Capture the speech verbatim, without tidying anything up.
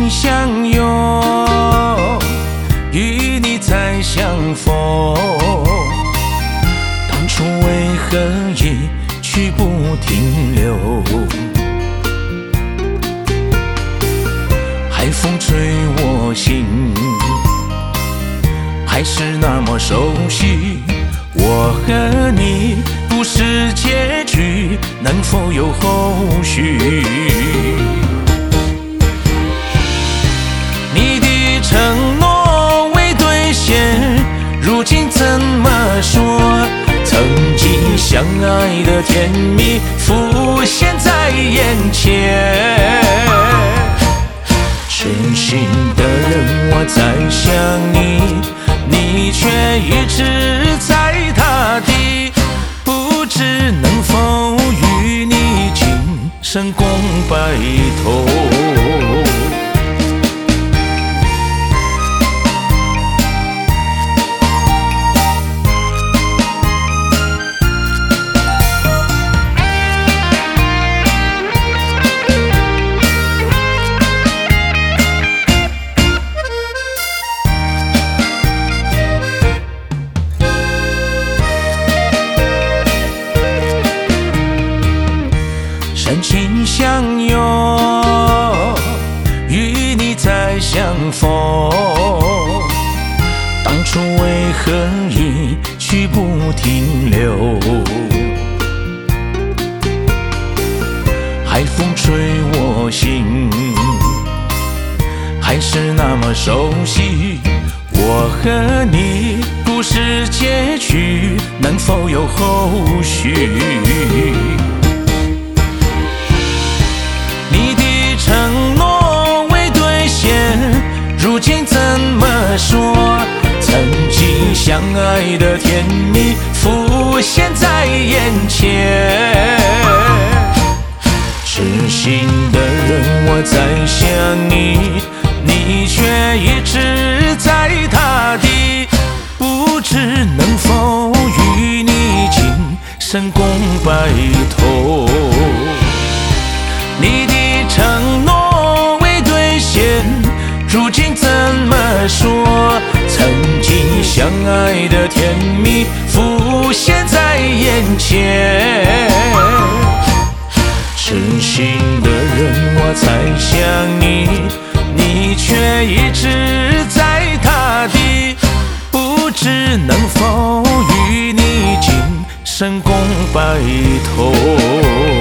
情相拥，与你再相逢。当初为何一去不停留？海风吹我心，还是那么熟悉。我和你不是结局，能否有后续？你的承诺未兑现，如今怎么说？曾经相爱的甜蜜浮现在眼前。痴心的人我在想你，你却一直在他地，不知能否与你今生共白头。深情相拥，与你再相逢。当初为何一去不停留？海风吹我心，还是那么熟悉。我和你不是结局，能否有后续？承诺未兑现，如今怎么说？曾经相爱的甜蜜浮现在眼前。痴心的人我在想你，你却一直在他地，不知能否与你今生共白头。你的承诺未兑现，如今怎么说？曾经相爱的甜蜜浮现在眼前。痴心的人我在想你，你却一直在他地，不知能否与你今生共白头。